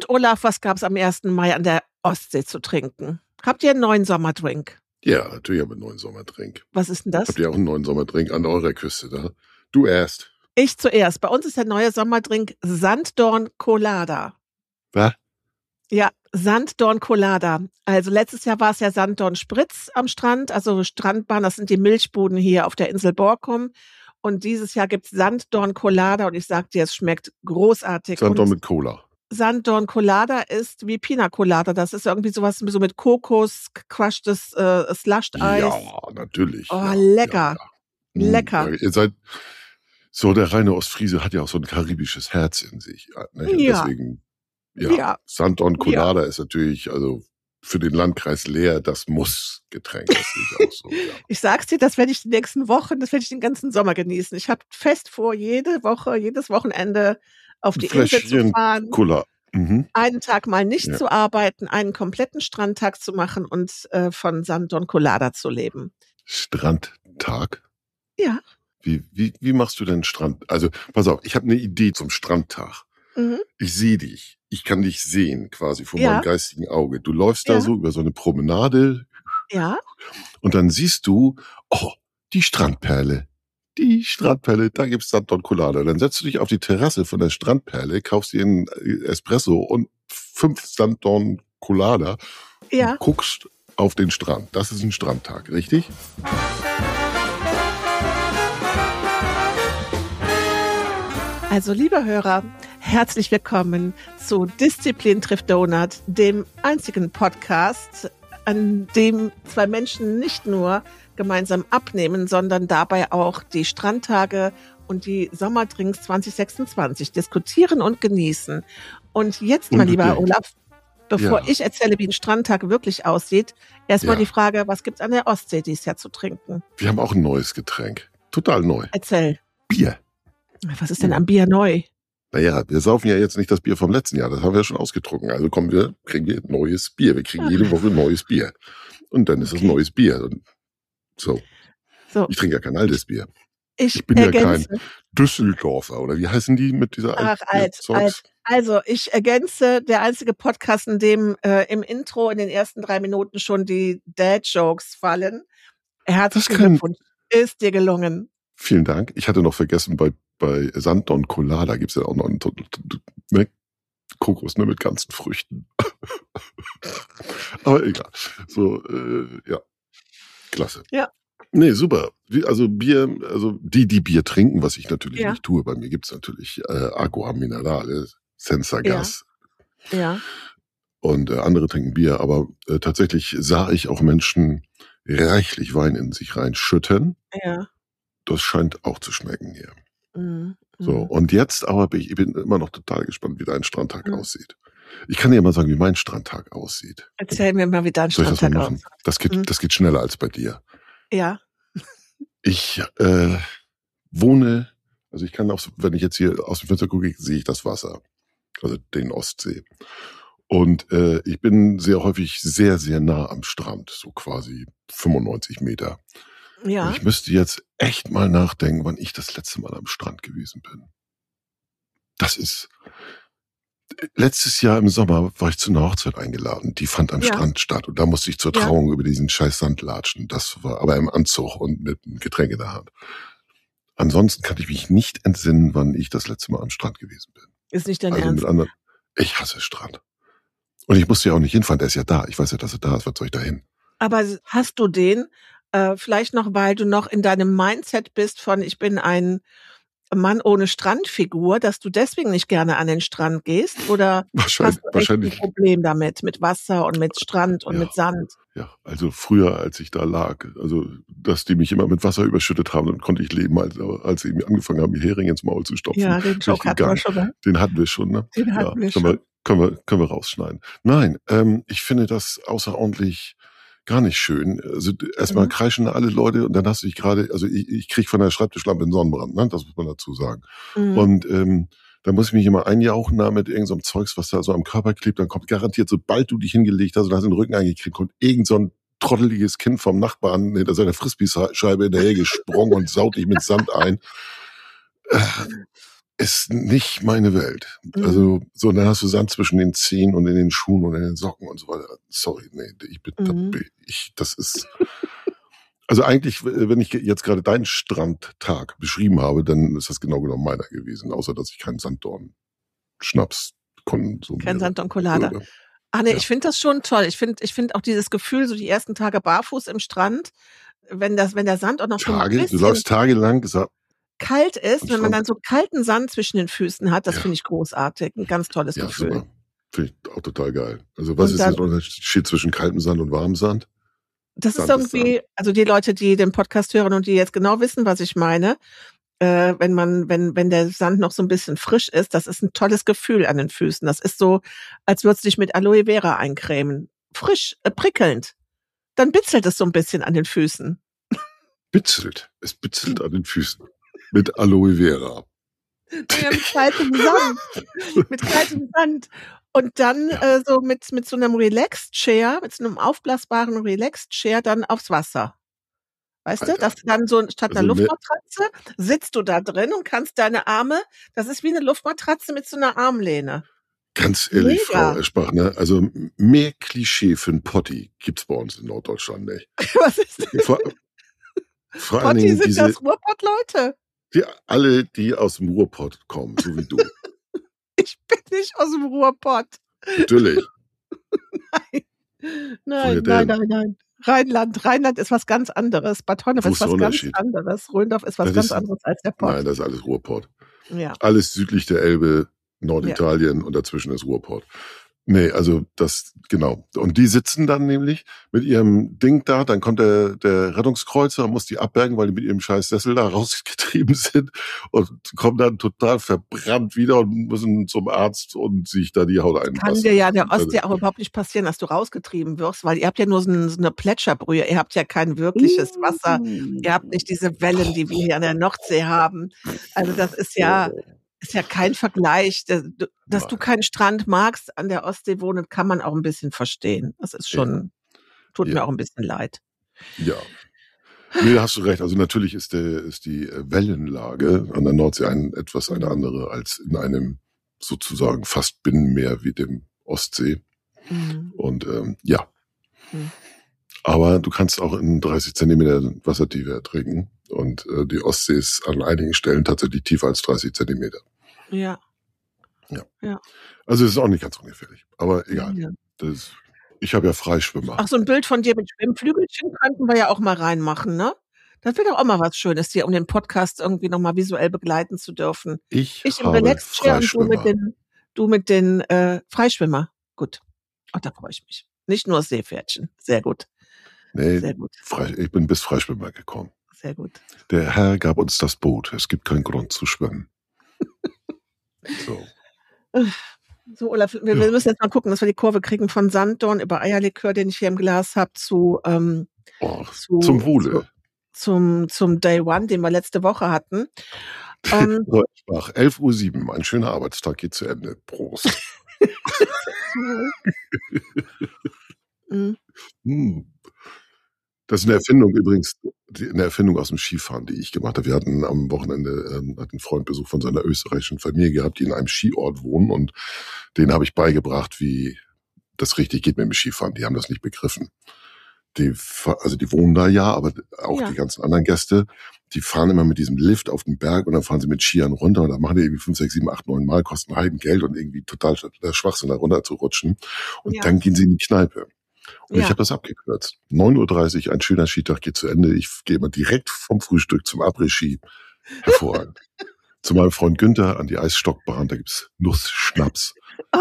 Und Olaf, was gab's am 1. Mai an der Ostsee zu trinken? Habt ihr einen neuen Sommerdrink? Ja, natürlich haben wir einen neuen Sommerdrink. Was ist denn das? Habt ihr auch einen neuen Sommerdrink an eurer Küste da? Du erst. Ich zuerst. Bei uns ist der neue Sommerdrink Sanddorn Colada. Was? Ja, Sanddorn Colada. Also letztes Jahr war es ja Sanddorn Spritz am Strand, also Strandbahn, das sind die Milchbuden hier auf der Insel Borkum. Und dieses Jahr gibt's Sanddorn Colada und ich sag dir, es schmeckt großartig. Sanddorn Und mit Cola. Sanddorn Colada ist wie Pina Colada. Das ist irgendwie sowas so mit Kokos, crushtes Slushed-Eis. Ja, natürlich. Oh, ja, lecker. Ja. Lecker. Ja, ihr seid so, der reine Ostfriese hat ja auch so ein karibisches Herz in sich. Ne? Ja. Deswegen, Ja. Sanddorn Colada ist natürlich, also für den Landkreis Leer, das Muss-Getränk. Das sehe ich auch so. Ja. Ich sag's dir, das werde ich die nächsten Wochen, das werde ich den ganzen Sommer genießen. Ich habe fest vor, jede Woche, jedes Wochenende auf die Insel zu fahren. Cola. Mhm. Einen Tag mal nicht zu arbeiten, einen kompletten Strandtag zu machen und von Sanddorn Colada zu leben. Strandtag? Ja. Wie machst du denn Strand? Also, pass auf, ich habe eine Idee zum Strandtag. Mhm. Ich sehe dich. Ich kann dich sehen, quasi vor meinem geistigen Auge. Du läufst da so über so eine Promenade. Ja. Und dann siehst du, oh, die Strandperle. Die Strandperle, da gibt's Sanddorn Colada. Dann setzt du dich auf die Terrasse von der Strandperle, kaufst dir einen Espresso und 5 Sanddorn Colada und guckst auf den Strand. Das ist ein Strandtag, richtig? Also, liebe Hörer, herzlich willkommen zu Disziplin trifft Donut, dem einzigen Podcast, an dem 2 Menschen nicht nur gemeinsam abnehmen, sondern dabei auch die Strandtage und die Sommerdrinks 2026 diskutieren und genießen. Und jetzt, mein lieber Olaf, bevor ich erzähle, wie ein Strandtag wirklich aussieht, erstmal die Frage, was gibt's an der Ostsee dieses Jahr zu trinken? Wir haben auch ein neues Getränk. Total neu. Erzähl. Bier. Was ist denn am Bier neu? Naja, wir saufen ja jetzt nicht das Bier vom letzten Jahr. Das haben wir ja schon ausgetrunken. Also kriegen wir neues Bier. Wir kriegen jede Woche neues Bier. Und dann ist es neues Bier. Und so. Ich trinke ja kein altes Bier. Ich bin ja kein Düsseldorfer. Oder wie heißen die mit dieser alt. Also, ich ergänze, der einzige Podcast, in dem im Intro in den ersten 3 Minuten schon die Dad-Jokes fallen. Herzlichen Glückwunsch. Ist dir gelungen. Vielen Dank. Ich hatte noch vergessen, bei Sanddorn Colada gibt's ja auch noch einen Kokos, mit ganzen Früchten. Aber egal. So, klasse. Ja. Nee, super. Also Bier, also die Bier trinken, was ich natürlich nicht tue. Bei mir gibt's natürlich Aqua Minerale, Senza Gas. Ja. Und andere trinken Bier, aber tatsächlich sah ich auch Menschen reichlich Wein in sich reinschütten. Ja. Das scheint auch zu schmecken hier. Mhm. So, und jetzt aber ich bin immer noch total gespannt, wie dein Strandtag aussieht. Ich kann dir mal sagen, wie mein Strandtag aussieht. Erzähl mir mal, wie dein Strandtag aussieht. Das geht schneller als bei dir. Ja. Ich wohne, also ich kann auch, wenn ich jetzt hier aus dem Fenster gucke, sehe ich das Wasser. Also den Ostsee. Und ich bin sehr häufig sehr, sehr nah am Strand, so quasi 95 Meter. Ja. Und ich müsste jetzt echt mal nachdenken, wann ich das letzte Mal am Strand gewesen bin. Das ist, letztes Jahr im Sommer war ich zu einer Hochzeit eingeladen. Die fand am Strand statt. Und da musste ich zur Trauung über diesen scheiß Sand latschen. Das war aber im Anzug und mit einem Getränk in der Hand. Ansonsten kann ich mich nicht entsinnen, wann ich das letzte Mal am Strand gewesen bin. Ist nicht dein Ernst? Ich hasse Strand. Und ich musste ja auch nicht hinfahren, der ist ja da. Ich weiß ja, dass er da ist. Was soll ich da hin? Aber hast du den, vielleicht noch, weil du noch in deinem Mindset bist von, ich bin ein Mann ohne Strandfigur, dass du deswegen nicht gerne an den Strand gehst? Oder hast du echt ein Problem damit, mit Wasser und mit Strand und mit Sand? Ja, also früher, als ich da lag, also dass die mich immer mit Wasser überschüttet haben, dann konnte ich leben, als sie angefangen haben, die Heringe ins Maul zu stopfen. Ja, den Joke hatten wir schon, ne? Den hatten wir schon, ne? Den hatten wir schon. Können wir rausschneiden. Nein, ich finde das außerordentlich gar nicht schön. Also erstmal kreischen alle Leute und dann hast du dich gerade, also ich krieg von der Schreibtischlampe einen Sonnenbrand, ne? Das muss man dazu sagen. Und da muss ich mich immer einjauchen da mit irgendeinem Zeugs, was da so am Körper klebt. Dann kommt garantiert, sobald du dich hingelegt hast und hast den Rücken eingekriegt, kommt irgend so ein trotteliges Kind vom Nachbarn hinter seiner Frisbee-Scheibe hinterher gesprungen und saut dich mit Sand ein. ist nicht meine Welt. Mhm. Also, so, dann hast du Sand zwischen den Zehen und in den Schuhen und in den Socken und so weiter. Sorry, nee, das ist, also eigentlich, wenn ich jetzt gerade deinen Strandtag beschrieben habe, dann ist das genau genommen meiner gewesen, außer dass ich keinen Sanddorn-Schnaps konsumiere. Kein Sand und Colada. Oder? Ah nee, Ja. ich finde das schon toll. Ich finde auch dieses Gefühl, so die ersten Tage barfuß im Strand, wenn der Sand auch noch so ein Du bisschen läufst tagelang, kalt ist, am wenn man Strand. dann so kalten Sand zwischen den Füßen hat, das Ja. finde ich großartig. Ein ganz tolles Ja, Gefühl. super. Finde ich auch total geil. Also was Und ist dann, jetzt der Unterschied zwischen kaltem Sand und warmem Sand? das ist Sand ist irgendwie, Sand. also die Leute, die den Podcast hören und die jetzt genau wissen, was ich meine, wenn der Sand noch so ein bisschen frisch ist, das ist ein tolles Gefühl an den Füßen. Das ist so, als würdest du dich mit Aloe Vera eincremen. Frisch, prickelnd. Dann bitzelt es so ein bisschen an den Füßen. Es bitzelt an den Füßen. Mit Aloe Vera. Ja, mit kaltem Sand. Mit kaltem Sand. Und dann Ja. so mit so einem Relaxed Chair, mit so einem aufblasbaren Relaxed Chair dann aufs Wasser. Weißt du, Alter. dass du dann so statt einer Also Luftmatratze sitzt du da drin und kannst deine Arme, das ist wie eine Luftmatratze mit so einer Armlehne. Ganz ehrlich, Mega. Frau Eschbach, ne? Also mehr Klischee für einen Potti gibt's bei uns in Norddeutschland nicht. Was ist das? Vor allen Potti Dingen sind das Ruhrpott-Leute. alle, die aus dem Ruhrpott kommen, so wie du. Ich bin nicht aus dem Ruhrpott. Natürlich. Nein. Rheinland ist was ganz anderes. Bad Honnef Wo ist ist der was ganz Unterschied? anderes. Rhöndorf ist was Das ganz ist- anderes als der Pott. Nein, das ist alles Ruhrpott. Ja. Alles südlich der Elbe, Norditalien und dazwischen ist Ruhrpott. Nee, also das, genau. Und die sitzen dann nämlich mit ihrem Ding da, dann kommt der Rettungskreuzer, muss die abbergen, weil die mit ihrem scheiß Sessel da rausgetrieben sind und kommen dann total verbrannt wieder und müssen zum Arzt und sich da die Haut Kann einpassen. dir ja der Ostsee auch überhaupt nicht passieren, dass du rausgetrieben wirst, weil ihr habt ja nur so eine Plätscherbrühe, ihr habt ja kein wirkliches Wasser, ihr habt nicht diese Wellen, die wir hier an der Nordsee haben. Also das ist ja kein Vergleich. Dass du keinen Strand magst, an der Ostsee wohnen, kann man auch ein bisschen verstehen. Das ist schon, tut mir auch ein bisschen leid. Ja. Nee, da hast du recht. Also natürlich ist die Wellenlage an der Nordsee eine andere als in einem sozusagen fast Binnenmeer wie dem Ostsee. Mhm. Und ja. Aber du kannst auch in 30 Zentimeter Wassertiefe ertrinken. Und die Ostsee ist an einigen Stellen tatsächlich tiefer als 30 Zentimeter. Ja. Also es ist auch nicht ganz ungefährlich. Aber egal. Ja. Ich habe ja Freischwimmer. Ach, so ein Bild von dir mit Schwimmflügelchen könnten wir ja auch mal reinmachen, ne? Das wäre doch auch mal was Schönes, hier, um den Podcast irgendwie noch mal visuell begleiten zu dürfen. Ich im habe Relaxed Chair und Freischwimmer. du mit den Freischwimmer. Gut. Ach, da freue ich mich. Nicht nur Seepferdchen. Sehr gut. Nee, Sehr gut. ich bin bis Freischwimmer gekommen. Sehr gut. Der Herr gab uns das Boot. Es gibt keinen Grund zu schwimmen. So. So, Olaf, wir müssen jetzt mal gucken, dass wir die Kurve kriegen von Sanddorn über Eierlikör, den ich hier im Glas habe, zum Wohle. Zum Day One, den wir letzte Woche hatten. 11:07 Uhr. Ein schöner Arbeitstag geht zu Ende. Prost. Das ist eine Erfindung übrigens, eine Erfindung aus dem Skifahren, die ich gemacht habe. Wir hatten am Wochenende hat ein Freund Besuch von seiner österreichischen Familie gehabt, die in einem Skiort wohnen, und denen habe ich beigebracht, wie das richtig geht mit dem Skifahren. Die haben das nicht begriffen. Die wohnen da ja, aber auch die ganzen anderen Gäste, die fahren immer mit diesem Lift auf den Berg und dann fahren sie mit Skiern runter und dann machen die irgendwie 5, 6, 7, 8, 9 Mal, kosten Heidengeld und irgendwie total der Schwachsinn, da runter zu rutschen. Und dann gehen sie in die Kneipe. Und ich habe das abgekürzt. 9:30 Uhr, ein schöner Skitag geht zu Ende. Ich gehe immer direkt vom Frühstück zum Après-Ski. Hervorragend. Zu meinem Freund Günther an die Eisstockbahn, da gibt's Nussschnaps.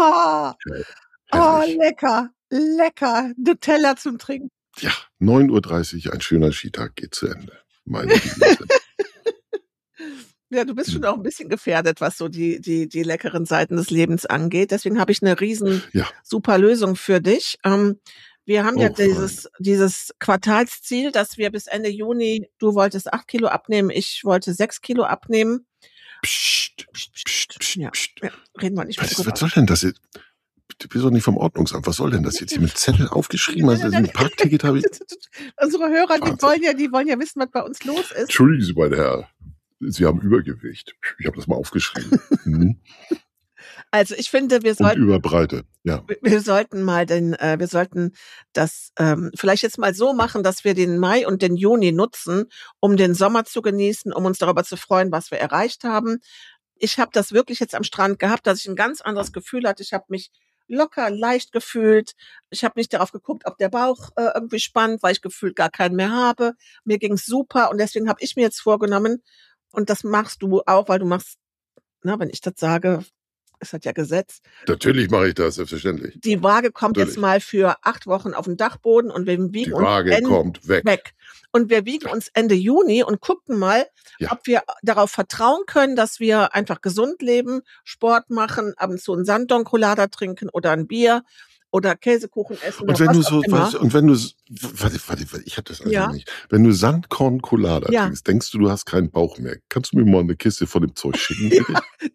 Lecker. Nutella zum Trinken. Ja, 9:30 Uhr, ein schöner Skitag geht zu Ende. Meine Güte. Ja, du bist schon auch ein bisschen gefährdet, was so die leckeren Seiten des Lebens angeht. Deswegen habe ich eine riesen super Lösung für dich. Wir haben dieses Quartalsziel, dass wir bis Ende Juni, du wolltest 8 Kilo abnehmen, ich wollte 6 Kilo abnehmen. Psst. Ja, reden wir nicht mehr drüber. Was soll denn das jetzt? Du bist doch nicht vom Ordnungsamt. Was soll denn das jetzt hier mit Zettel aufgeschrieben? Also ein Parkticket habe ich. Unsere Hörer, die wollen ja wissen, was bei uns los ist. Entschuldigen Sie, mein Herr. Sie haben Übergewicht. Ich habe das mal aufgeschrieben. Mhm. Also ich finde, Und über Breite, ja. wir sollten wir sollten das vielleicht jetzt mal so machen, dass wir den Mai und den Juni nutzen, um den Sommer zu genießen, um uns darüber zu freuen, was wir erreicht haben. Ich habe das wirklich jetzt am Strand gehabt, dass ich ein ganz anderes Gefühl hatte. Ich habe mich locker, leicht gefühlt. Ich habe nicht darauf geguckt, ob der Bauch irgendwie spannt, weil ich gefühlt gar keinen mehr habe. Mir ging's super und deswegen habe ich mir jetzt vorgenommen, und das machst du auch, weil du machst, wenn ich das sage, ist das ja Gesetz. Natürlich mache ich das, selbstverständlich. Die Waage kommt Natürlich. jetzt mal für 8 Wochen auf den Dachboden und wir wiegen Die uns Waage kommt weg. Und wir wiegen uns Ende Juni und gucken mal, Ja. ob wir darauf vertrauen können, dass wir einfach gesund leben, Sport machen, ab und zu einen Sanddorn Colada trinken oder ein Bier oder Käsekuchen essen. Und wenn du so, warte, ich habe das also Ja. nicht. Wenn du Sandkorn Colada Ja. trinkst, denkst du hast keinen Bauch mehr. Kannst du mir mal eine Kiste von dem Zeug schicken, bitte?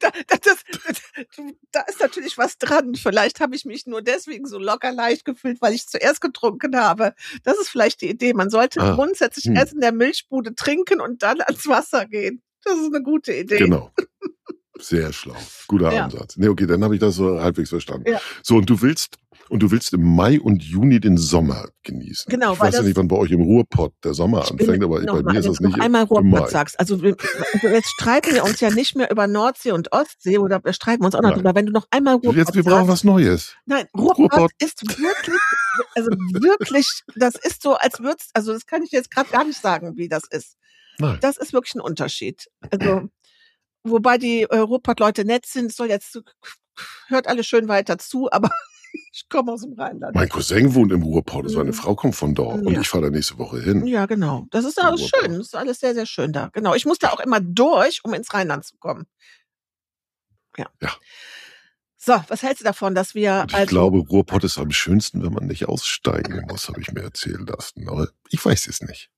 Da ist natürlich was dran. Vielleicht habe ich mich nur deswegen so locker leicht gefühlt, weil ich zuerst getrunken habe. Das ist vielleicht die Idee. Man sollte grundsätzlich erst in der Milchbude trinken und dann ans Wasser gehen. Das ist eine gute Idee. Genau. Sehr schlau. Guter Ja. Ansatz. Nee, okay, dann habe ich das so halbwegs verstanden. Ja. So, und du willst im Mai und Juni den Sommer genießen. Genau, Ich weiß ja nicht, wann bei euch im Ruhrpott der Sommer anfängt, aber bei mir ist das nicht noch einmal im Mai. Ruhrpott sagst. Also jetzt streiten wir uns ja nicht mehr über Nordsee und Ostsee oder wir streiten uns auch noch Nein. drüber. Wenn du noch einmal Ruhrpott Jetzt, wir brauchen was Neues. Nein, Ruhrpott ist wirklich, das ist so, also das kann ich jetzt gerade gar nicht sagen, wie das ist. Nein. Das ist wirklich ein Unterschied. Also, wobei die Ruhrpott-Leute nett sind, hört alle schön weiter zu, aber ich komme aus dem Rheinland. Mein Cousin wohnt im Ruhrpott, seine Frau kommt von dort und Ja. ich fahre da nächste Woche hin. Ja, genau. Das ist alles Ruhrpott. schön. Das ist alles sehr, sehr schön da. Genau. Ich muss da auch immer durch, um ins Rheinland zu kommen. Ja. So, was hältst du davon, dass wir Und ich glaube, Ruhrpott ist am schönsten, wenn man nicht aussteigen muss, habe ich mir erzählen lassen. Aber ich weiß es nicht.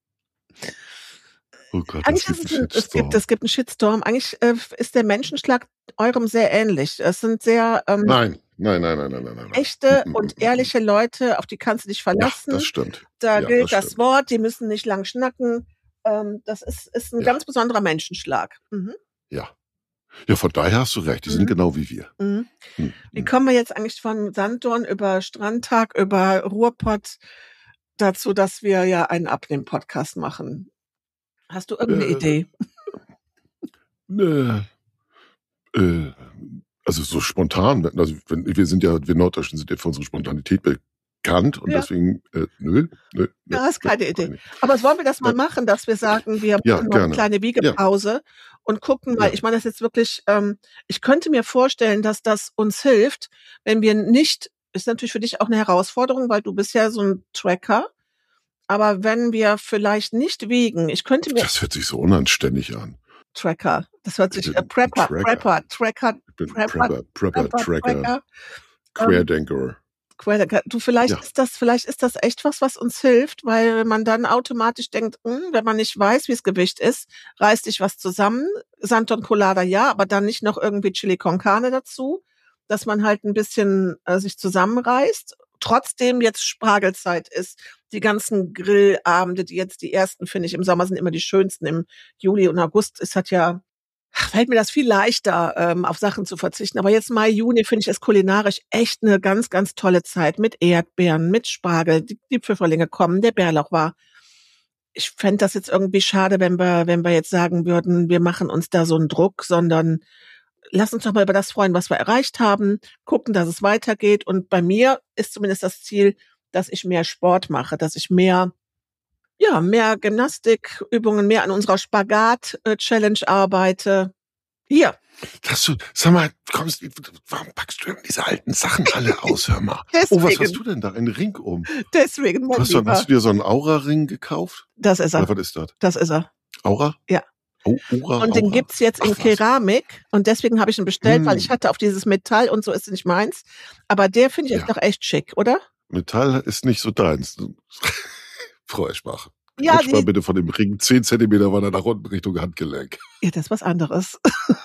Oh Gott, eigentlich es gibt einen Shitstorm. Eigentlich ist der Menschenschlag eurem sehr ähnlich. Es sind sehr Nein. echte und ehrliche Leute, auf die kannst du dich verlassen. Ja, das stimmt. Da gilt das stimmt. Wort, die müssen nicht lang schnacken. Das ist ein ganz besonderer Menschenschlag. Mhm. Ja. Ja, von daher hast du recht. Die sind genau wie wir. Mhm. Wie kommen wir jetzt eigentlich von Sanddorn über Strandtag, über Ruhrpott dazu, dass wir ja einen Abnehmen-Podcast machen? Hast du irgendeine Idee? Also so spontan, also wir Norddeutschen sind ja für unsere Spontanität bekannt und deswegen, nö. Ja, hast keine Idee. Aber wollen wir das mal machen, dass wir sagen, wir machen noch eine kleine Wiegepause und gucken mal, ich meine das jetzt wirklich, ich könnte mir vorstellen, dass das uns hilft, wenn wir nicht, ist natürlich für dich auch eine Herausforderung, weil du bist ja so ein Tracker, aber wenn wir vielleicht nicht wiegen, Das hört sich so unanständig an. Tracker, das hört sich, Prepper, Querdenker. Du, vielleicht ist das echt was uns hilft, weil man dann automatisch denkt, wenn man nicht weiß, wie das Gewicht ist, reißt dich was zusammen. Sanddorn Colada ja, aber dann nicht noch irgendwie Chili con Carne dazu, dass man halt ein bisschen sich zusammenreißt. Trotzdem jetzt Spargelzeit ist. Die ganzen Grillabende, die ersten, finde ich, im Sommer sind immer die schönsten. Im Juli und August fällt mir das viel leichter, auf Sachen zu verzichten. Aber jetzt Mai, Juni finde ich es kulinarisch echt eine ganz, ganz tolle Zeit mit Erdbeeren, mit Spargel. Die Pfifferlinge kommen, der Bärlauch war. Ich fände das jetzt irgendwie schade, wenn wir jetzt sagen würden, wir machen uns da so einen Druck, sondern lass uns doch mal über das freuen, was wir erreicht haben, gucken, dass es weitergeht. Und bei mir ist zumindest das Ziel, dass ich mehr Sport mache, dass ich mehr Gymnastikübungen, mehr an unserer Spagat-Challenge arbeite. Hier. Sag mal, warum packst du denn diese alten Sachen alle aus, hör mal? Deswegen. Oh, was hast du denn da? Ein Ring um? Deswegen, mein Hast du dir so einen Aura-Ring gekauft? Das ist er. Oder was ist das? Das ist er. Aura? Ja. Oh, Aura. Und den gibt's jetzt in Keramik und deswegen habe ich ihn bestellt, weil ich hatte auf dieses Metall und so ist nicht meins. Aber der finde ich jetzt doch echt schick, oder? Metall ist nicht so deins. Frau Eschbach. Ja, mal bitte von dem Ring 10 Zentimeter weiter nach unten Richtung Handgelenk. Ja, das ist was anderes.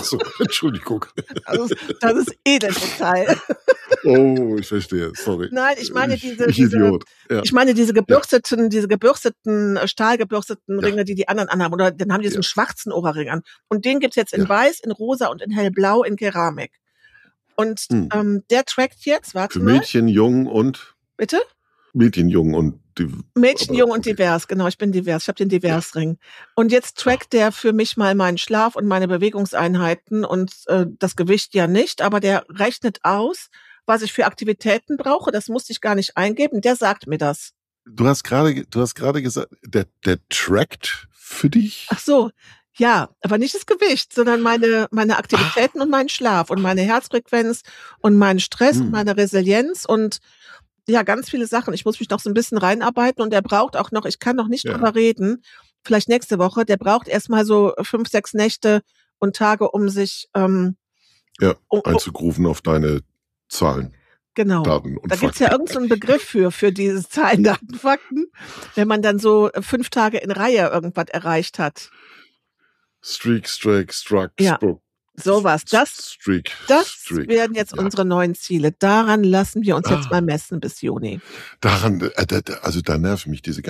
Ach so, Entschuldigung. Das ist Edelmetall. Oh, ich verstehe, sorry. Nein, ich meine Idiot. Ja. Ich meine diese gebürsteten, stahlgebürsteten Ringe, die anderen anhaben. Oder dann haben die diesen schwarzen Ohrring an. Und den gibt's jetzt in weiß, in rosa und in hellblau in Keramik. Und der trackt jetzt, warte für mal. Mädchen, Jung und... Bitte? Mädchen, Jung und... Mädchen, Jung und divers, genau, ich bin divers, ich habe den Divers-Ring. Und jetzt trackt der für mich mal meinen Schlaf und meine Bewegungseinheiten und das Gewicht ja nicht, aber der rechnet aus, was ich für Aktivitäten brauche, das musste ich gar nicht eingeben, der sagt mir das. Du hast gerade gesagt, der trackt für dich? Ach so, ja, aber nicht das Gewicht, sondern meine Aktivitäten und meinen Schlaf und meine Herzfrequenz und meinen Stress und meine Resilienz und ja, ganz viele Sachen. Ich muss mich noch so ein bisschen reinarbeiten und der braucht auch noch, ich kann noch nicht drüber reden, vielleicht nächste Woche, der braucht erstmal so 5, 6 Nächte und Tage, um sich einzugrooven auf deine Zahlen. Genau. Daten und da gibt's ja irgendeinen Begriff für diese Zahlen, Daten, Fakten, wenn man dann so 5 Tage in Reihe irgendwas erreicht hat. Struck, ja. Sowas. Das werden jetzt unsere neuen Ziele. Daran lassen wir uns jetzt mal messen bis Juni. Daran, also da nerven mich diese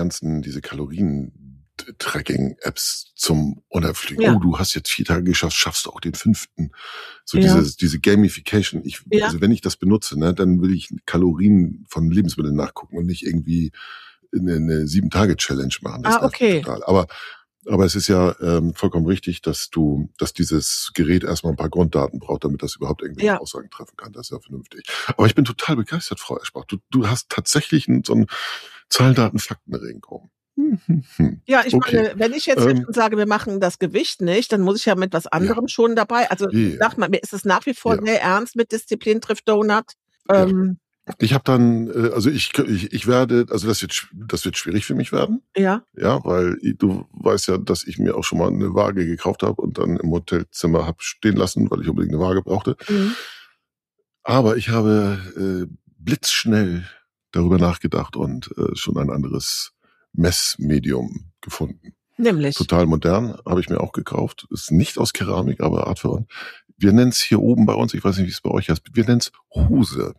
Kalorien-Tracking-Apps zum Unerfliegen. Ja. Oh, du hast jetzt 4 Tage geschafft, schaffst du auch den 5. So diese Gamification. Also wenn ich das benutze, ne, dann will ich Kalorien von Lebensmitteln nachgucken und nicht irgendwie eine 7-Tage-Challenge machen. Das okay. Total. Aber es ist ja vollkommen richtig, dass dieses Gerät erstmal ein paar Grunddaten braucht, damit das überhaupt irgendwie Aussagen treffen kann. Das ist ja vernünftig. Aber ich bin total begeistert, Frau Eschbach. Du hast tatsächlich so einen Zahlen, Daten, Fakten-Ring kommen. Ja, ich meine, wenn ich jetzt schon sage, wir machen das Gewicht nicht, dann muss ich ja mit was anderem schon dabei. Also sagt man, mir ist es nach wie vor sehr ernst mit Disziplin trifft Donut. Ich habe dann, also ich werde, also das wird schwierig für mich werden. Ja. Ja, weil du weißt ja, dass ich mir auch schon mal eine Waage gekauft habe und dann im Hotelzimmer habe stehen lassen, weil ich unbedingt eine Waage brauchte. Aber ich habe blitzschnell darüber nachgedacht und schon ein anderes Messmedium gefunden. Nämlich? Total modern, habe ich mir auch gekauft. Ist nicht aus Keramik, aber Art für Art. Wir nennen es hier oben bei uns, ich weiß nicht, wie es bei euch heißt, wir nennen es Hose.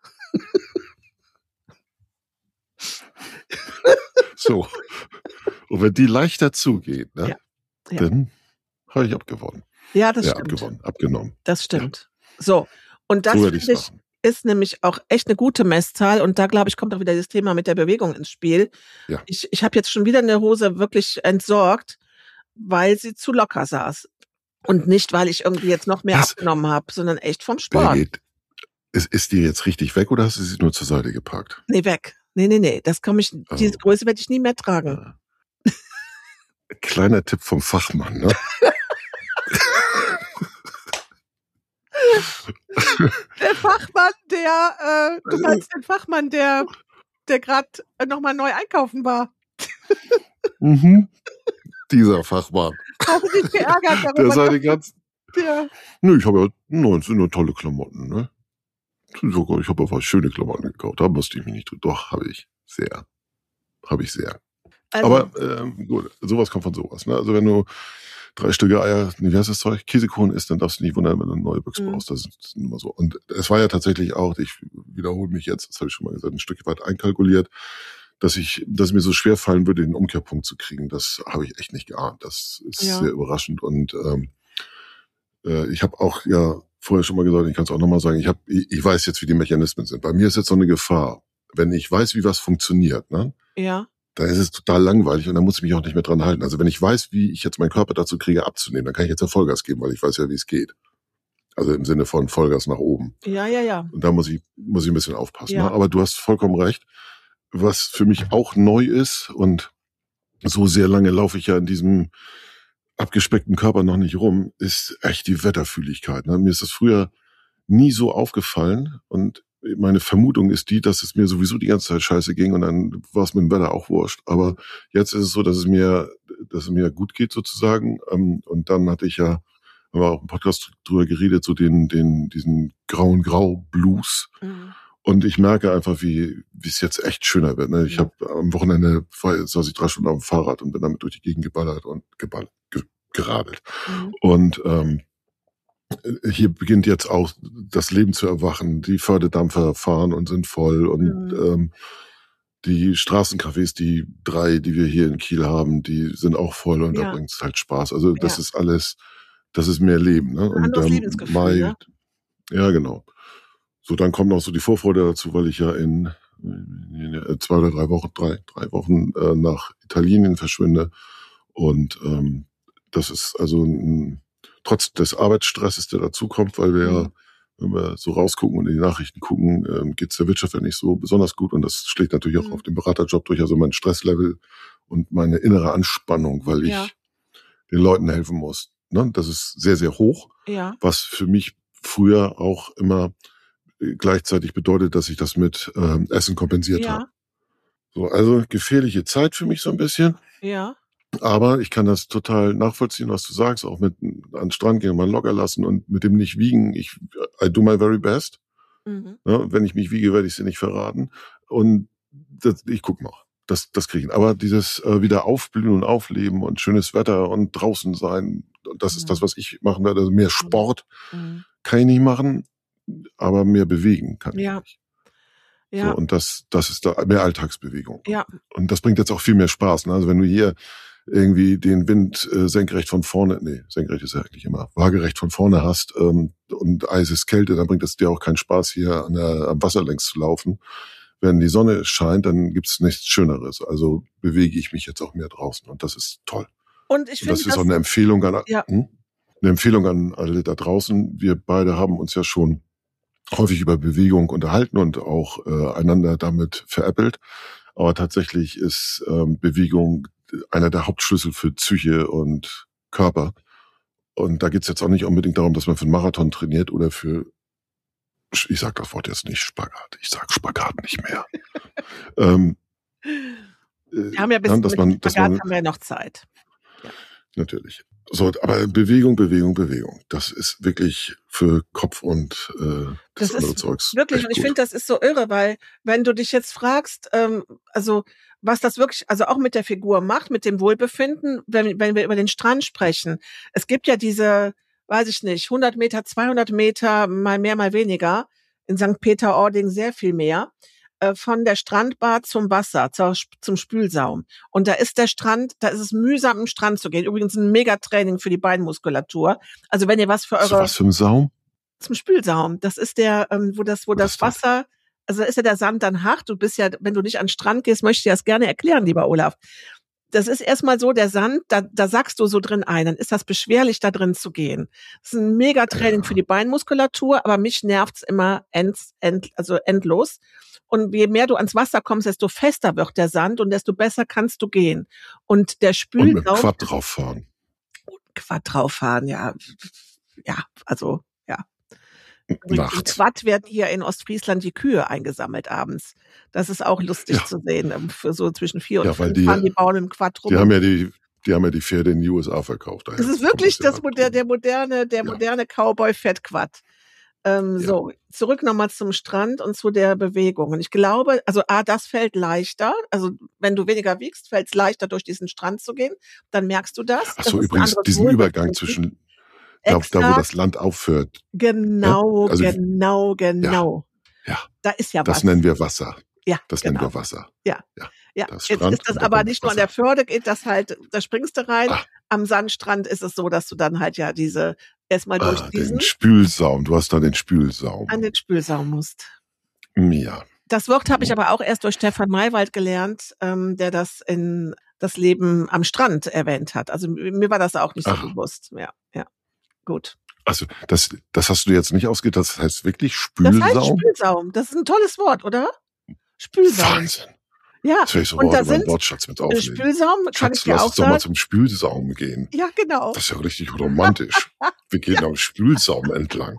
So. Und wenn die leichter zugeht, ne, dann habe ich abgewonnen. Ja, das stimmt. Abgenommen. Das stimmt. Ja. So. Und das so finde ich ist nämlich auch echt eine gute Messzahl. Und da, glaube ich, kommt auch wieder das Thema mit der Bewegung ins Spiel. Ja. Ich habe jetzt schon wieder eine Hose wirklich entsorgt, weil sie zu locker saß. Und nicht, weil ich irgendwie jetzt noch mehr abgenommen habe, sondern echt vom Sport. Ist die jetzt richtig weg oder hast du sie nur zur Seite geparkt? Nee, weg. Nee. Diese Größe werde ich nie mehr tragen. Kleiner Tipp vom Fachmann, ne? Der Fachmann, du meinst den Fachmann, der gerade nochmal neu einkaufen war. Dieser Fachmann. Hast du dich geärgert darüber? Der seine ganzen... Nö, ich habe ja sind nur tolle Klamotten, ne? Sogar, ich habe aber schöne Klamotten gekauft. Da musste ich mich nicht drüber. Doch, habe ich sehr. Also, aber gut, sowas kommt von sowas. Ne? Also wenn du 3 Stücke Eier, wie heißt das Zeug, Käsekuchen isst, dann darfst du nicht wundern, wenn du eine neue Büchse brauchst. Das ist immer so. Und es war ja tatsächlich auch, ich wiederhole mich jetzt, das habe ich schon mal gesagt, ein Stück weit einkalkuliert, dass mir so schwer fallen würde, den Umkehrpunkt zu kriegen. Das habe ich echt nicht geahnt. Das ist sehr überraschend. Und ich habe auch vorher schon mal gesagt, ich kann es auch nochmal sagen, ich weiß jetzt, wie die Mechanismen sind. Bei mir ist jetzt so eine Gefahr. Wenn ich weiß, wie was funktioniert, ne? Ja. Dann ist es total langweilig und dann muss ich mich auch nicht mehr dran halten. Also wenn ich weiß, wie ich jetzt meinen Körper dazu kriege, abzunehmen, dann kann ich jetzt ja Vollgas geben, weil ich weiß ja, wie es geht. Also im Sinne von Vollgas nach oben. Ja. Und da muss ich ein bisschen aufpassen. Ja. Ne? Aber du hast vollkommen recht. Was für mich auch neu ist und so sehr lange laufe ich ja in diesem abgespeckten Körper noch nicht rum, ist echt die Wetterfühligkeit. Ne? Mir ist das früher nie so aufgefallen und meine Vermutung ist die, dass es mir sowieso die ganze Zeit scheiße ging und dann war es mit dem Wetter auch wurscht. Aber jetzt ist es so, dass es mir gut geht sozusagen. Und dann haben wir auch im Podcast drüber geredet, so diesen grauen Grau-Blues. Und ich merke einfach, wie es jetzt echt schöner wird. Ne? Ich habe am Wochenende saß ich 3 Stunden auf dem Fahrrad und bin damit durch die Gegend geradelt. Und hier beginnt jetzt auch das Leben zu erwachen. Die Förderdampfer fahren und sind voll und die Straßencafés, die 3, die wir hier in Kiel haben, die sind auch voll und da bringt es halt Spaß. Also das ist alles, das ist mehr Leben. Ne? Und anderes Lebensgefühl, ne? Ja, genau. So, dann kommt noch so die Vorfreude dazu, weil ich ja in 2 oder 3 Wochen, 3 Wochen nach Italien verschwinde. Und das ist also trotz des Arbeitsstresses, der dazukommt, weil wir ja, wenn wir so rausgucken und in die Nachrichten gucken, geht's der Wirtschaft ja nicht so besonders gut. Und das schlägt natürlich auch auf den Beraterjob durch, also mein Stresslevel und meine innere Anspannung, weil ich den Leuten helfen muss. Ne? Das ist sehr, sehr hoch, was für mich früher auch immer gleichzeitig bedeutet, dass ich das mit Essen kompensiert habe. So, also gefährliche Zeit für mich so ein bisschen. Ja. Aber ich kann das total nachvollziehen, was du sagst, auch mit an den Strand gehen, mal locker lassen und mit dem nicht wiegen. I do my very best. Ja, wenn ich mich wiege, werde ich sie nicht verraten. Und ich guck mal, das kriege ich. Aber dieses wieder aufblühen und aufleben und schönes Wetter und draußen sein, das ist das, was ich machen werde. Also mehr Sport kann ich nicht machen, aber mehr bewegen kann ich nicht. Ja. So, und das ist da mehr Alltagsbewegung. Ja. Und das bringt jetzt auch viel mehr Spaß. Ne? Also wenn du hier irgendwie den Wind senkrecht ist ja eigentlich immer, waagerecht von vorne hast und Eis ist Kälte, dann bringt es dir auch keinen Spaß, hier am Wasser längs zu laufen. Wenn die Sonne scheint, dann gibt's nichts Schöneres. Also bewege ich mich jetzt auch mehr draußen und das ist toll. Und ich finde, das ist auch eine Empfehlung an alle da draußen. Wir beide haben uns ja schon häufig über Bewegung unterhalten und auch einander damit veräppelt. Aber tatsächlich ist Bewegung einer der Hauptschlüssel für Psyche und Körper. Und da geht's jetzt auch nicht unbedingt darum, dass man für einen Marathon trainiert oder ich sag das Wort jetzt nicht, Spagat. Ich sag Spagat nicht mehr. Wir haben ja bis zum Spagat haben wir noch Zeit. Ja. Natürlich. So, aber Bewegung. Das ist wirklich für Kopf und das andere Zeugs. Wirklich, und ich finde, das ist so irre, weil wenn du dich jetzt fragst, also was das wirklich, also auch mit der Figur macht, mit dem Wohlbefinden, wenn wir über den Strand sprechen. Es gibt ja diese, weiß ich nicht, 100 Meter, 200 Meter, mal mehr, mal weniger. In St. Peter-Ording sehr viel mehr. Von der Strandbar zum Wasser, zum Spülsaum. Und da ist es mühsam, im Strand zu gehen. Übrigens ein Mega-Training für die Beinmuskulatur. Also wenn ihr was für eure... Was für ein Saum? Zum Spülsaum. Das ist der, wo das Wasser... Also da ist ja der Sand dann hart. Du bist ja, wenn du nicht an den Strand gehst, möchte ich dir das gerne erklären, lieber Olaf. Das ist erstmal so, der Sand, da sackst du so drin ein, dann ist das beschwerlich, da drin zu gehen. Das ist ein Mega-Training für die Beinmuskulatur, aber mich nervt's immer endlos. Und je mehr du ans Wasser kommst, desto fester wird der Sand und desto besser kannst du gehen. Und der Spülsaum... Und mit dem Quad drauf fahren. Ja, also, ja. Im Quad werden hier in Ostfriesland die Kühe eingesammelt abends. Das ist auch lustig zu sehen. Für so zwischen 4 und 5 fahren die Bauen im Quad rum. Die haben ja die Pferde in die USA verkauft. Das ist wirklich der moderne Cowboy-Fett-Quad. So, zurück nochmal zum Strand und zu der Bewegung. Und ich glaube, also das fällt leichter. Also wenn du weniger wiegst, fällt es leichter, durch diesen Strand zu gehen. Dann merkst du das. Ach so, übrigens diesen Übergang zwischen da, wo das Land aufhört. Genau, also, genau. Ja. Da ist ja was. Das nennen wir Wasser. Ja, nennen wir Wasser. Ja. Jetzt ist das aber nicht nur an der Förde, da springst du rein. Am Sandstrand ist es so, dass du dann halt ja erstmal durch diesen... Den Spülsaum, du hast da den Spülsaum. An den Spülsaum musst. Ja. Das Wort habe ich aber auch erst durch Stefan Maywald gelernt, der das in das Leben am Strand erwähnt hat. Also mir war das auch nicht so bewusst. Ja. Gut. Also das hast du jetzt nicht ausgedacht, das heißt wirklich Spülsaum? Das heißt Spülsaum. Das ist ein tolles Wort, oder? Spülsaum. Wahnsinn. Ja. Das will ich so und da sind Wortschatz mit aufnehmen. Spülsaum, kann ich dir auch sagen. Lass uns doch mal zum Spülsaum gehen. Ja, genau. Das ist ja richtig romantisch. Wir gehen am Spülsaum entlang.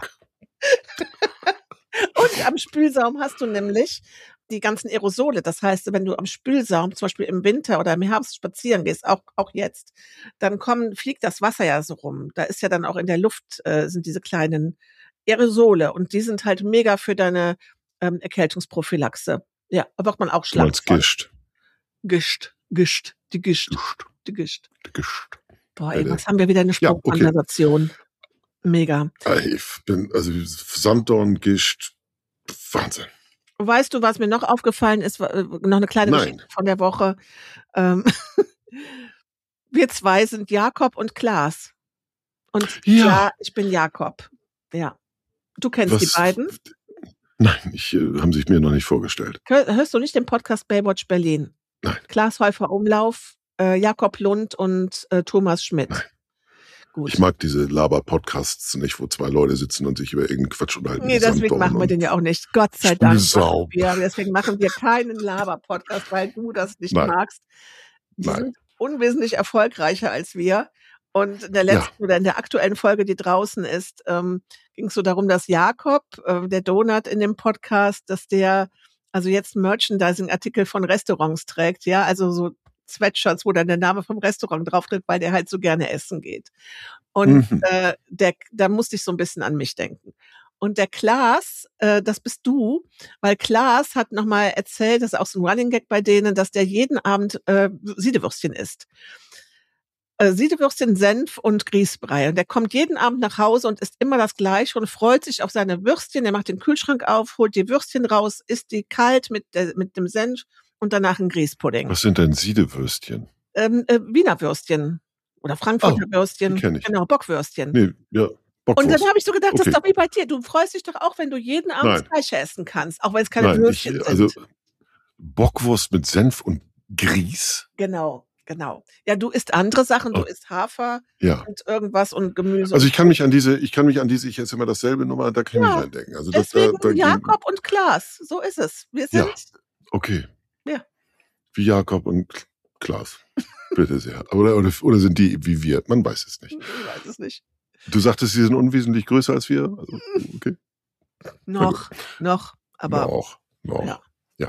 Und am Spülsaum hast du nämlich die ganzen Aerosole. Das heißt, wenn du am Spülsaum zum Beispiel im Winter oder im Herbst spazieren gehst, auch jetzt, dann fliegt das Wasser ja so rum. Da ist ja dann auch in der Luft sind diese kleinen Aerosole und die sind halt mega für deine Erkältungsprophylaxe. Ja, da wird man auch schlank. Als Gischt. Die Gischt. Boah, ey, was haben wir wieder eine Spruchkonversation? Mega. Ich bin, also Sanddorngischt, Wahnsinn. Weißt du, was mir noch aufgefallen ist? Noch eine kleine Geschichte von der Woche. Wir zwei sind Jakob und Klaas. Und ja, ich bin Jakob. Ja. Du kennst die beiden? Nein, haben sich mir noch nicht vorgestellt. Hörst du nicht den Podcast Baywatch Berlin? Nein. Klaas Häufer Umlauf, Jakob Lund und Thomas Schmidt. Nein. Gut. Ich mag diese Laber-Podcasts nicht, wo zwei Leute sitzen und sich über irgendeinen Quatsch unterhalten. Nee, deswegen machen wir den ja auch nicht. Gott sei Dank. Deswegen machen wir keinen Laber-Podcast, weil du das nicht magst. Die sind unwesentlich erfolgreicher als wir. Und in der letzten oder in der aktuellen Folge, die draußen ist, ging es so darum, dass Jakob, der Donut in dem Podcast, dass der also jetzt Merchandising-Artikel von Restaurants trägt, ja, also so Sweatshirts, wo dann der Name vom Restaurant drauftritt, weil der halt so gerne essen geht. Und da musste ich so ein bisschen an mich denken. Und der Klaas, das bist du, weil Klaas hat nochmal erzählt, das ist auch so ein Running Gag bei denen, dass der jeden Abend Siedewürstchen isst. Siedewürstchen, Senf und Grießbrei. Und der kommt jeden Abend nach Hause und isst immer das Gleiche und freut sich auf seine Würstchen. Er macht den Kühlschrank auf, holt die Würstchen raus, isst die kalt mit dem Senf und danach ein Grießpudding. Was sind denn Siedewürstchen? Wiener Würstchen oder Frankfurter Würstchen. Die kenn ich. Genau, Bockwürstchen. Nee, ja, Bockwurst. Und dann habe ich so gedacht, das ist doch wie bei dir. Du freust dich doch auch, wenn du jeden Abend das Gleiche essen kannst, auch wenn es keine Würstchen sind. Also Bockwurst mit Senf und Grieß? Genau. Ja, du isst andere Sachen, du isst Hafer und irgendwas und Gemüse. Also ich kann mich an diese, ich esse immer dasselbe Nummer, da kann ich mich reindenken. Also deswegen Jakob und Klaas, so ist es. Wir sind. Ja, okay. Ja. Wie Jakob und Klaas. Bitte sehr. Oder sind die wie wir? Man weiß es nicht. Ich weiß es nicht. Du sagtest, sie sind unwesentlich größer als wir? Also, okay. Noch, aber. Noch. Ja.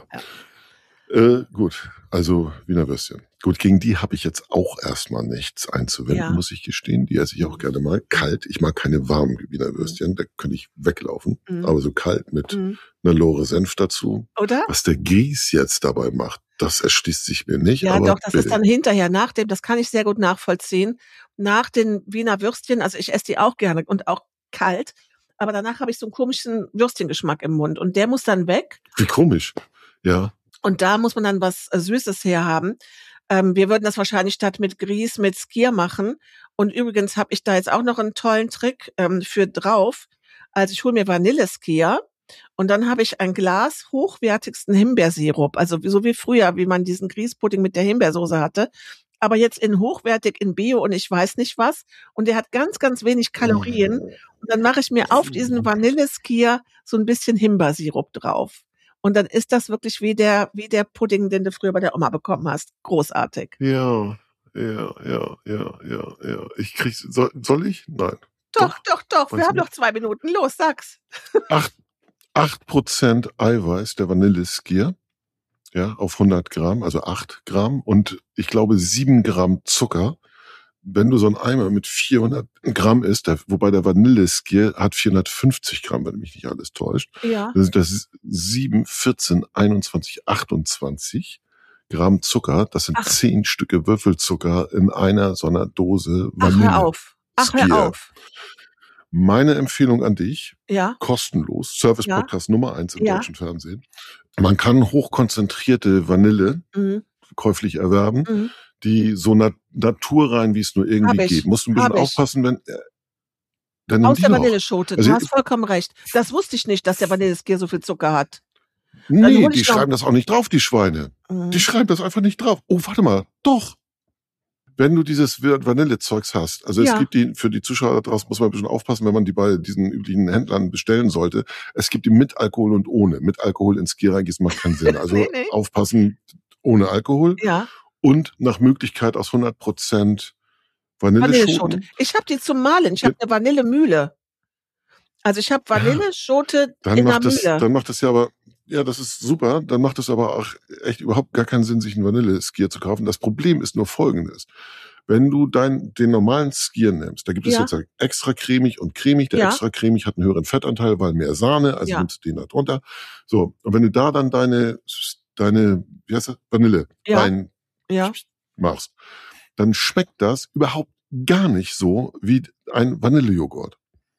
Gut, also Wiener Würstchen. Gut, gegen die habe ich jetzt auch erstmal nichts einzuwenden, muss ich gestehen. Die esse ich auch gerne mal. Kalt, ich mag keine warmen Wiener Würstchen, da könnte ich weglaufen. Aber so kalt mit einer Lore Senf dazu. Oder? Was der Grieß jetzt dabei macht, das erschließt sich mir nicht. Ja, aber doch, das ist dann hinterher, das kann ich sehr gut nachvollziehen. Nach den Wiener Würstchen, also ich esse die auch gerne und auch kalt, aber danach habe ich so einen komischen Würstchengeschmack im Mund und der muss dann weg. Wie komisch, ja. Und da muss man dann was Süßes herhaben. Wir würden das wahrscheinlich statt mit Grieß mit Skier machen. Und übrigens habe ich da jetzt auch noch einen tollen Trick für drauf. Also ich hole mir Vanilleskier und dann habe ich ein Glas hochwertigsten Himbeersirup. Also so wie früher, wie man diesen Grießpudding mit der Himbeersoße hatte. Aber jetzt in hochwertig, in Bio und ich weiß nicht was. Und der hat ganz, ganz wenig Kalorien. Und dann mache ich mir auf diesen Vanilleskier so ein bisschen Himbeersirup drauf. Und dann ist das wirklich wie der Pudding, den du früher bei der Oma bekommen hast. Großartig. Ja. Ich krieg, soll ich? Nein. Doch. Wir haben noch 2 Minuten. Los, sag's. 8% Eiweiß der Vanilleskier. Ja, auf 100 Gramm, also 8 Gramm. Und ich glaube 7 Gramm Zucker. Wenn du so einen Eimer mit 400 Gramm isst, wobei der Vanilleskier hat 450 Gramm, wenn mich nicht alles täuscht, dann sind das 7, 14, 21, 28 Gramm Zucker. Das sind 10 Stücke Würfelzucker in einer so einer Dose Vanille. Ach, hör auf. Meine Empfehlung an dich, kostenlos, Service-Podcast Nummer 1 im deutschen Fernsehen. Man kann hochkonzentrierte Vanille käuflich erwerben. Die so naturrein, wie es nur irgendwie geht. Musst du ein bisschen aufpassen, wenn dann aus der Vanilleschote, du hast vollkommen recht. Das wusste ich nicht, dass der Vanilleskier so viel Zucker hat. Nee, die schreiben das auch nicht drauf, die Schweine. Die schreiben das einfach nicht drauf. Oh, warte mal, doch. Wenn du dieses Vanillezeugs hast, also es gibt für die Zuschauer da draußen, muss man ein bisschen aufpassen, wenn man die bei diesen üblichen Händlern bestellen sollte. Es gibt die mit Alkohol und ohne. Mit Alkohol ins Skier reingießen macht keinen Sinn. Also aufpassen, ohne Alkohol. Ja. Und nach Möglichkeit aus 100% Vanilleschote. Ich habe die zum Mahlen. Ich habe eine Vanillemühle. Also ich habe Vanilleschote in der Mühle. Dann macht das das ist super. Dann macht es aber auch echt überhaupt gar keinen Sinn, sich einen Vanilleskier zu kaufen. Das Problem ist nur folgendes. Wenn du den normalen Skier nimmst, da gibt es jetzt extra cremig und cremig. Der extra cremig hat einen höheren Fettanteil, weil mehr Sahne, also nimmst du den da drunter. So, und wenn du da dann deine wie heißt das? Vanille rein machst, dann schmeckt das überhaupt gar nicht so wie ein Vanillejoghurt.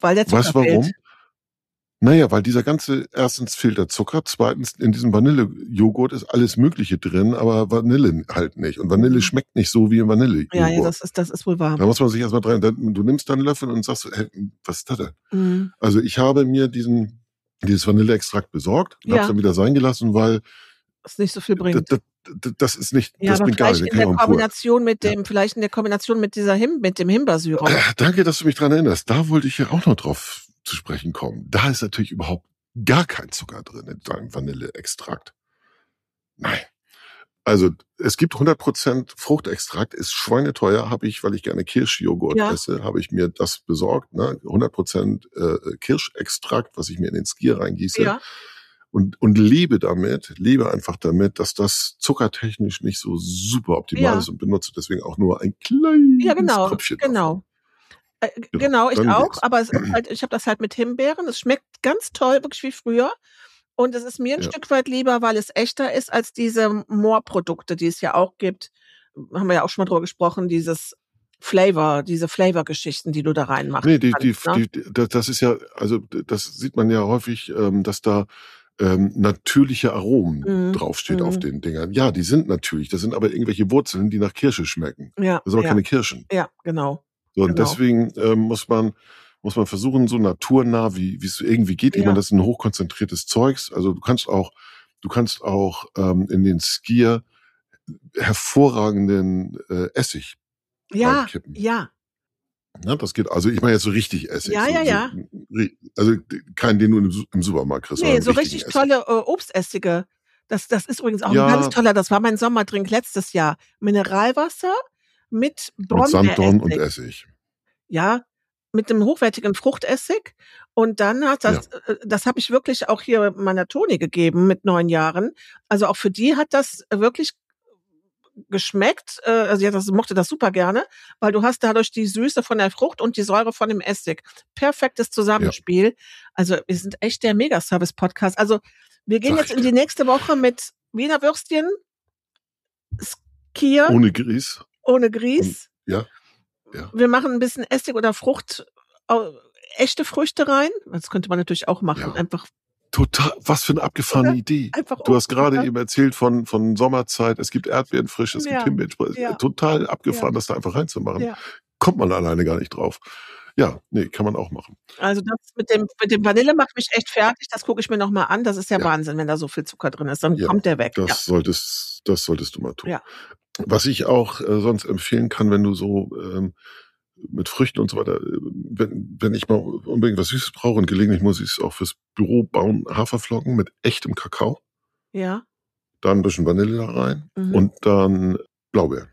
Weil der Zucker Weißt du fehlt. warum? Naja, weil dieser ganze, erstens fehlt der Zucker, zweitens in diesem Vanillejoghurt ist alles Mögliche drin, aber Vanille halt nicht. Und Vanille schmeckt nicht so wie im Vanillejoghurt. Ja, das ist wohl wahr. Da muss man sich erstmal dran, du nimmst dann einen Löffel und sagst, hey, was ist das denn? Also ich habe mir dieses Vanilleextrakt besorgt und habe es dann wieder sein gelassen, weil es nicht so viel bringt. Das ist nicht, Ja, das aber bringt gar vielleicht nicht. in der Kombination mit dem, vielleicht in der Kombination mit dem Himbeersirup. Danke, dass du mich dran erinnerst. Da wollte ich ja auch noch drauf zu sprechen kommen. Da ist natürlich überhaupt gar kein Zucker drin in deinem Vanilleextrakt. Nein. Also es gibt 100% Fruchtextrakt, ist schweineteuer, habe ich, weil ich gerne Kirschjoghurt esse, habe ich mir das besorgt. Ne? 100% Kirschextrakt, was ich mir in den Skier reingieße. Ja. Und lebe einfach damit, dass das zuckertechnisch nicht so super optimal ist und benutze deswegen auch nur ein kleines Tröpfchen davon. Genau, ich auch, aber es ist halt, ich habe das halt mit Himbeeren. Es schmeckt ganz toll, wirklich wie früher. Und es ist mir ein Stück weit lieber, weil es echter ist als diese More-Produkte, die es ja auch gibt. Haben wir ja auch schon mal drüber gesprochen, diese Flavor-Geschichten, die du da reinmachst. Nee, das ist ja, also das sieht man ja häufig, dass da natürliche Aromen draufsteht auf den Dingern. Ja, die sind natürlich, das sind aber irgendwelche Wurzeln, die nach Kirsche schmecken. Ja, das sind aber keine Kirschen. Ja, genau. So, und deswegen muss man versuchen, so naturnah, wie es irgendwie geht. Ich meine, das ist ein hochkonzentriertes Zeugs. Also du kannst auch in den Skier hervorragenden Essig reinkippen. Ja. Ja, das geht. Also ich meine jetzt so richtig Essig. Ja. Also keinen, den du im Supermarkt kriegst. Nee, so richtig tolle Obstessige. Das ist übrigens auch ein ganz toller, das war mein Sommerdrink letztes Jahr. Mineralwasser mit Brombeeressig. Sanddorn und Essig. Ja, mit einem hochwertigen Fruchtessig. Und dann hat das habe ich wirklich auch hier meiner Toni gegeben mit 9 Jahren. Also auch für die hat das wirklich geschmeckt. Also sie mochte das super gerne, weil du hast dadurch die Süße von der Frucht und die Säure von dem Essig. Perfektes Zusammenspiel. Ja. Also wir sind echt der Megaservice-Podcast. Also wir gehen jetzt in die nächste Woche mit Wiener Würstchen, Skier. Ohne Grieß. Ja. Wir machen ein bisschen Essig oder Frucht, echte Früchte rein. Das könnte man natürlich auch machen. Ja. Einfach. Total, was für eine abgefahrene Idee. Du hast gerade eben erzählt von Sommerzeit, es gibt Erdbeerenfrisch, es gibt Himbeeren. Ja. Total abgefahren, das da einfach reinzumachen. Ja. Kommt man alleine gar nicht drauf. Ja, nee, kann man auch machen. Also das mit dem Vanille macht mich echt fertig. Das gucke ich mir nochmal an. Das ist ja Wahnsinn, wenn da so viel Zucker drin ist. Dann kommt der weg. Das solltest du mal tun. Ja. Was ich auch sonst empfehlen kann, wenn du so mit Früchten und so weiter, wenn ich mal unbedingt was Süßes brauche und gelegentlich muss ich es auch fürs Büro bauen, Haferflocken mit echtem Kakao. Ja. Dann ein bisschen Vanille da rein und dann Blaubeeren.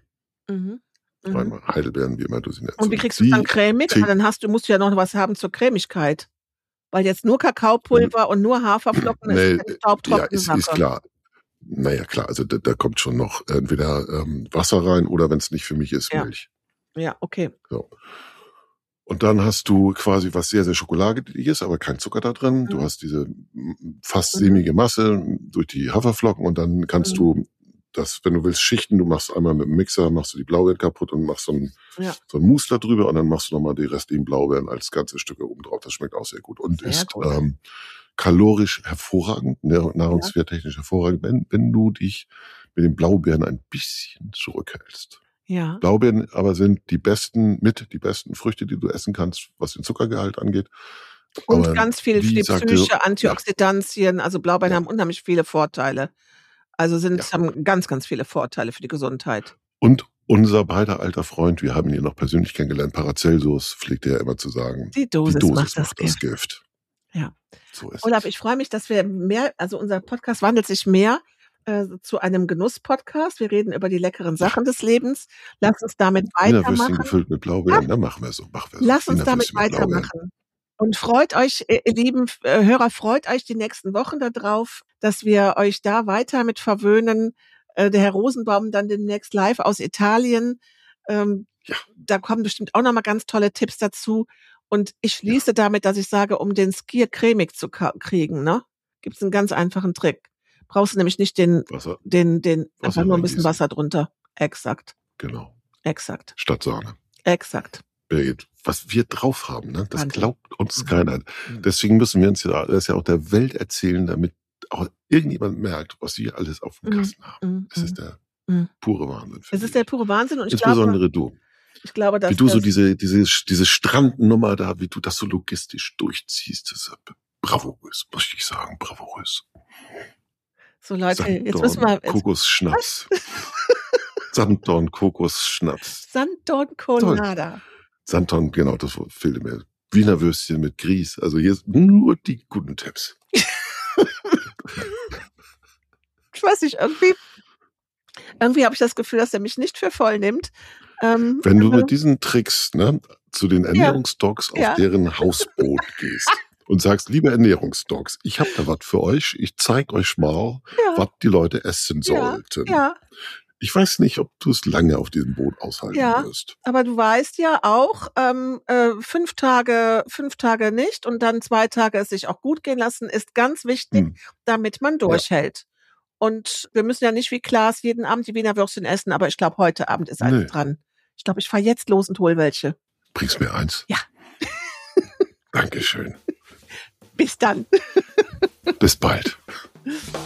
Heidelbeeren, wie immer du sie nennst. Und wie kriegst du es dann cremig? Weil dann musst du ja noch was haben zur Cremigkeit. Weil jetzt nur Kakaopulver und nur Haferflocken ist eine staubtrockene Sache. Ist klar. Naja, klar, also da kommt schon noch entweder Wasser rein oder wenn es nicht für mich ist, Milch. Ja, okay. So. Und dann hast du quasi was sehr, sehr Schokoladiges, aber kein Zucker da drin. Du hast diese fast sämige Masse durch die Haferflocken und dann kannst du das, wenn du willst, schichten. Du machst einmal mit dem Mixer, machst du die Blaubeeren kaputt und machst so ein Mousse da drüber und dann machst du nochmal die restlichen Blaubeeren als ganze Stücke oben drauf. Das schmeckt auch sehr gut und ist kalorisch hervorragend, nahrungswerttechnisch hervorragend, wenn du dich mit den Blaubeeren ein bisschen zurückhältst. Ja. Blaubeeren aber sind die besten Früchte, die du essen kannst, was den Zuckergehalt angeht. Und aber ganz viel für die Psyche, Antioxidantien. Also Blaubeeren haben unheimlich viele Vorteile. Also haben ganz, ganz viele Vorteile für die Gesundheit. Und unser beider alter Freund, wir haben ihn noch persönlich kennengelernt, Paracelsus, pflegt er ja immer zu sagen. Die Dosis macht das Gift. Ja. So ist Olaf, ich freue mich, dass wir also unser Podcast wandelt sich mehr zu einem Genuss-Podcast. Wir reden über die leckeren Sachen des Lebens. Lass uns damit weitermachen. Wiener gefüllt mit Blaubeeren, dann machen wir so. Lass uns damit weitermachen. Und freut euch, ihr lieben Hörer, freut euch die nächsten Wochen darauf, dass wir euch da weiter mit verwöhnen. Der Herr Rosenbaum dann demnächst live aus Italien. Da kommen bestimmt auch nochmal ganz tolle Tipps dazu. Und ich schließe damit, dass ich sage, um den Skier cremig zu kriegen, ne, gibt es einen ganz einfachen Trick. Brauchst du nämlich nicht einfach nur ein bisschen Wasser drunter. Exakt. Genau. Exakt. Statt Sahne. Exakt. Birgit, was wir drauf haben, ne? Das Wahnsinn. glaubt uns keiner. Deswegen müssen wir uns das ja auch der Welt erzählen, damit auch irgendjemand merkt, was wir alles auf dem Kasten haben. Es ist der pure Wahnsinn. Es ist der pure Wahnsinn und insbesondere du. Ich glaube, dass wie du so diese Strandnummer da, wie du das so logistisch durchziehst, das ist bravourös, muss ich sagen, bravourös. So Leute, Sanddorn, jetzt müssen wir... Kokosschnaps. Sanddorn, Kokosschnaps. Sanddorn Colada. Sanddorn, genau, das fehlte mir. Wiener Würstchen mit Grieß. Also hier sind nur die guten Tipps. Ich weiß nicht, irgendwie habe ich das Gefühl, dass er mich nicht für voll nimmt. Wenn du mit diesen Tricks zu den Ernährungsdocs auf deren Hausboot gehst und sagst, liebe Ernährungsdocs, ich habe da was für euch, ich zeige euch mal, was die Leute essen sollten. Ja. Ich weiß nicht, ob du es lange auf diesem Boot aushalten wirst. Aber du weißt ja auch, 5 Tage nicht und dann 2 Tage es sich auch gut gehen lassen, ist ganz wichtig, damit man durchhält. Und wir müssen ja nicht wie Klaas jeden Abend die Wiener Würstchen essen, aber ich glaube, heute Abend ist eins dran. Ich glaube, ich fahre jetzt los und hol welche. Bringst mir eins? Ja. Dankeschön. Bis dann. Bis bald.